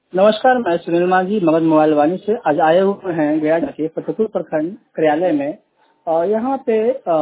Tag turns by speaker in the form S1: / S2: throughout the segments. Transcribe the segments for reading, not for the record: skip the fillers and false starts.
S1: नमस्कार, मैं सुनील मांझी मगध मोबाइल वाणी से आज आए हुए हैं गया के फतेहपुर प्रखंड कार्यालय में। और यहाँ पे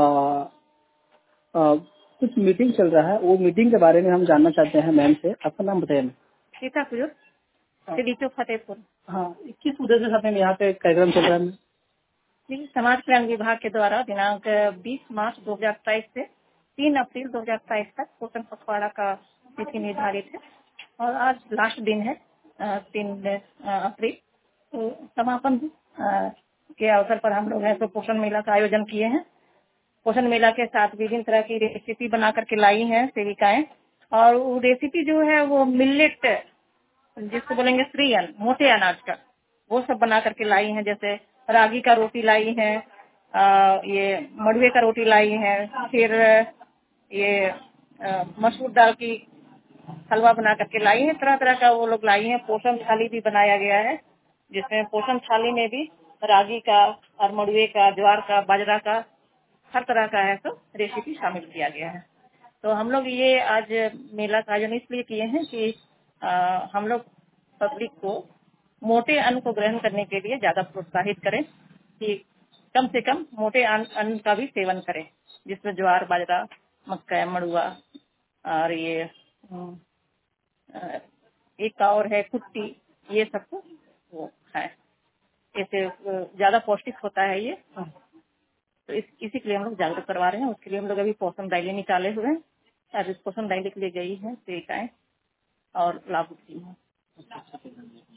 S1: कुछ मीटिंग चल रहा है। वो मीटिंग के बारे में हम जानना चाहते हैं मैम से। आपका नाम बताइए मैम।
S2: सीतापुर सीडीपी फतेहपुर।
S1: हाँ, किस उद्देश्य से में यहाँ पे कार्यक्रम चल रहा है?
S2: जी, समाज कल्याण विभाग के द्वारा दिनांक 20 मार्च 2027 से 3 अप्रैल 2027 तक पोषण पखवाड़ा का तिथि निर्धारित है और आज लास्ट दिन है 3 अप्रैल। तो समापन के अवसर पर हम लोग हैं तो पोषण मेला का आयोजन किए हैं। पोषण मेला के साथ विभिन्न तरह की रेसिपी बना करके लाई हैं सेविकाएं। और वो रेसिपी जो है वो मिलेट, जिसको बोलेंगे श्री अन्न, मोटे अनाज का, वो सब बना करके लाई हैं। जैसे रागी का रोटी लाई है, ये मड़ुए का रोटी लाई है, फिर ये मसूर दाल की हलवा बना करके लाई है। तरह तरह का वो लोग लाई हैं। पोषण थाली भी बनाया गया है, जिसमें पोषण थाली में भी रागी का और मड़ुए का, ज्वार का, बाजरा का, हर तरह का है तो रेसिपी शामिल किया गया है। तो हम लोग ये आज मेला का आयोजन इसलिए किए हैं कि हम लोग पब्लिक को मोटे अन्न को ग्रहण करने के लिए ज्यादा प्रोत्साहित करें कि कम से कम मोटे अन्न का भी सेवन करें, जिसमें ज्वार, बाजरा, मक्का, मड़ुआ और ये एक और है कुट्टी, ये सबको वो खाएं। इससे ज्यादा पौष्टिक होता है ये। तो इसी के लिए हम लोग जागरूक करवा रहे हैं। उसके लिए हम लोग अभी पोषण रैली निकाले हुए हैं। आज पोषण रैली के लिए गई है सेविकाएं और लाभ उठी है।